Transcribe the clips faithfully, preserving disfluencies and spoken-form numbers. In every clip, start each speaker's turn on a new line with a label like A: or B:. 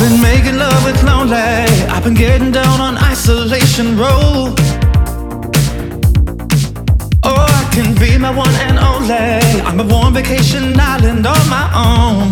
A: been making love with lonely. I've been getting down on isolation road. Oh, I can be my one and only. I'm a warm vacation island on my own.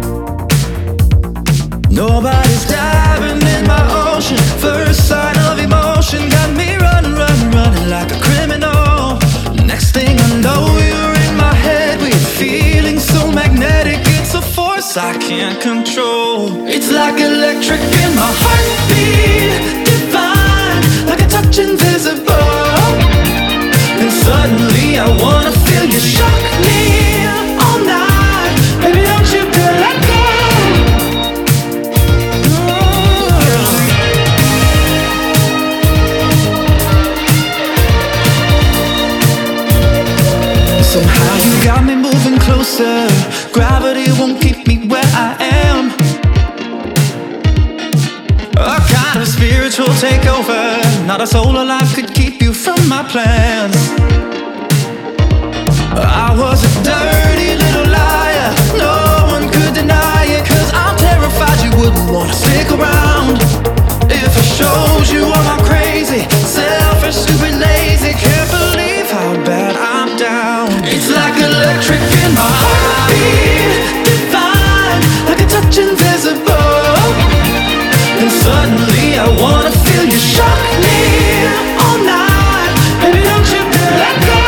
A: Nobody's diving in my ocean. First sign of emotion got me running, running, running like a criminal. Next thing I know, you're in my head. We're feeling so magnetic. It's a force I can't control. It's like electric in my heartbeat, divine, like a touch invisible. And suddenly I wanna feel you shock me all night. Baby, don't you dare let go. Somehow you got me moving closer. Gravity won't keep me where I am. A kind of spiritual takeover. Not a soul alive could keep you from my plans. I was a dirty little liar. No one could deny it. Cause I'm terrified you wouldn't wanna stick around. If I showed you all I'm crazy, selfish, stupid, lazy, can't believe how bad I'm down. It's like electric in my heartbeat, divine, like a touch invisible. And suddenly I wanna feel you shock me all night. Baby, don't you dare let go.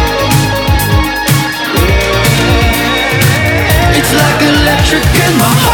A: Electric in my heart.